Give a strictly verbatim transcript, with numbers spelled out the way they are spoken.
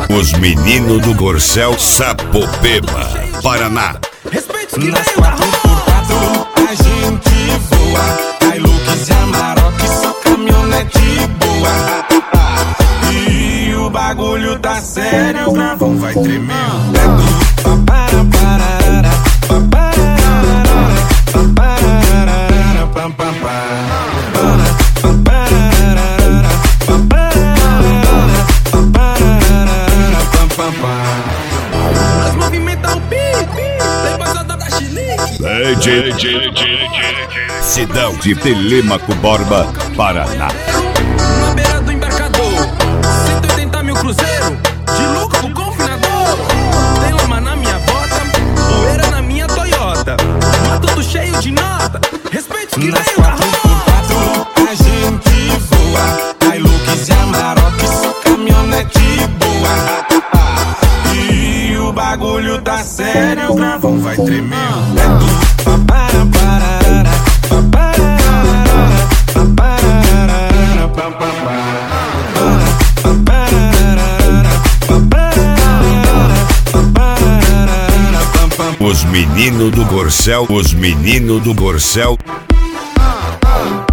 Os meninos do Corcel, Sapopemba, Paraná. Nas quatro por quatro a gente voa, Hilux e Amarok, só caminhonete boa. E o bagulho tá sério, o gravão vai tremendo. Papara, pararara, papara, papara, pam, pam, nós movimenta o pipi, depois a da chilique. D J Sidão de Telêmaco Borba, Paraná. Na beira do embarcador, cento e oitenta mil cruzeiro, de lucro pro confinador. Tem lama na minha bota, poeira na minha Toyota, mas tudo cheio de nota, respeite que Nas vem o quatro por quatro a gente voa, Hilux e Amarok, só caminhonete boa. E o bagulho tá sério, o gravão vai tremendo. Papara, pararara, papara, papara, pam, pam, Os meninos do Corcel, os meninos do Corcel.